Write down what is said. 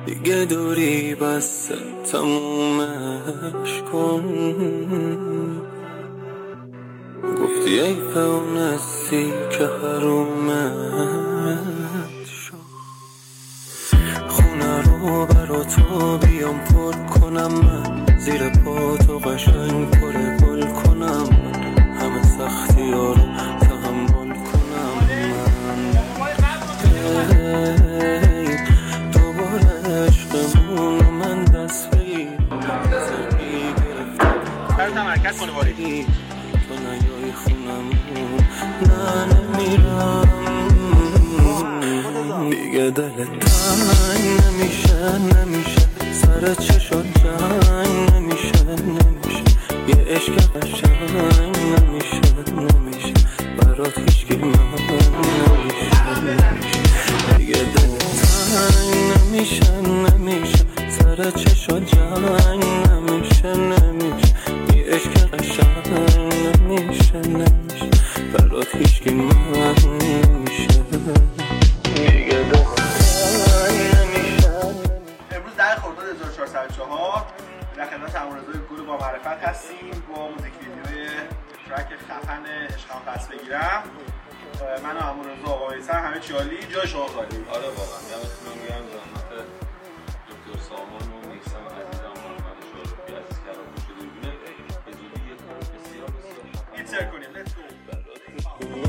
دیگه دوری بس تمومش کن. گفتی ای فونستی که حرومت شد. خونه رو برا تو بیام پر کنم من، زیر پا تو قشنگ پر گل کنم من، همه سختی ها رو تحمل کنم من. دوباره عشقمون رو من دست بگیرم تمرکز کنه واری تو نیایی خونمون. نه نمیرم دیگه، دلت تنگ نمیشه سر چشات جنگ نمیشه یه عشق قشنگ نمیشه برات هیچکی من نمیشه دیگه، دلت تنگ نمیشه سر چشات جنگ نمیشه یه عشق قشنگ نمیشه برات هیچکی من نمیشه دیگه. امروز 10 خرداد 1404 در خدمت امورزای گل با معرفت هستیم با موزیک ویدیوی ترک خفن عشقم پس بگیرم. من و امورزا آقا میسن همه چی عالی، جای شما خالی. آره واقعا دمتون گرم، زحمت دکتر سامان و میثم عزیزم و محمد شاروخی عزیز کردن شده ببینه به زودی یه کار بسیار ایتر کنیم. Let's go.